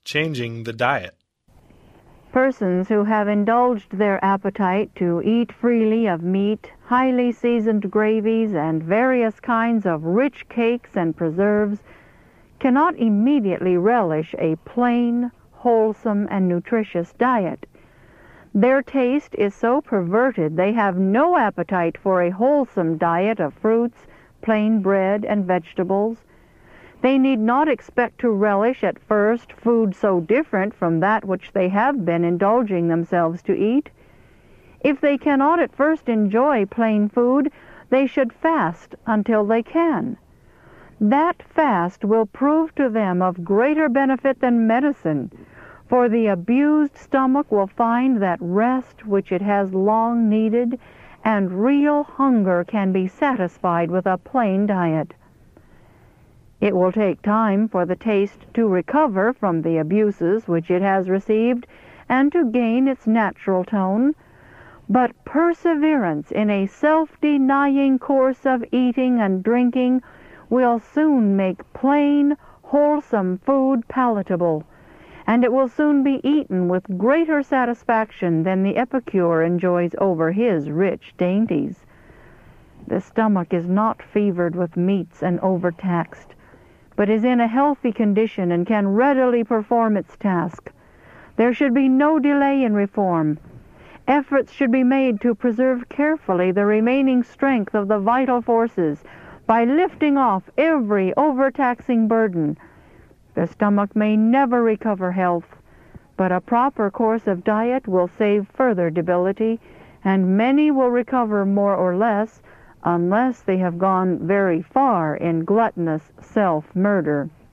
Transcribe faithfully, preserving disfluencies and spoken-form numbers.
changing the diet. Persons who have indulged their appetite to eat freely of meat, highly seasoned gravies, and various kinds of rich cakes and preserves cannot immediately relish a plain, wholesome, and nutritious diet. Their taste is so perverted they have no appetite for a wholesome diet of fruits, plain bread, and vegetables. They need not expect to relish at first food so different from that which they have been indulging themselves to eat. If they cannot at first enjoy plain food, they should fast until they can. That fast will prove to them of greater benefit than medicine, for the abused stomach will find that rest which it has long needed, and real hunger can be satisfied with a plain diet. It will take time for the taste to recover from the abuses which it has received and to gain its natural tone, but perseverance in a self-denying course of eating and drinking will soon make plain, wholesome food palatable, and it will soon be eaten with greater satisfaction than the epicure enjoys over his rich dainties. The stomach is not fevered with meats and overtaxed, but is in a healthy condition and can readily perform its task. There should be no delay in reform. Efforts should be made to preserve carefully the remaining strength of the vital forces by lifting off every overtaxing burden. The stomach may never recover health, but a proper course of diet will save further debility, and many will recover more or less, unless they have gone very far in gluttonous self-murder.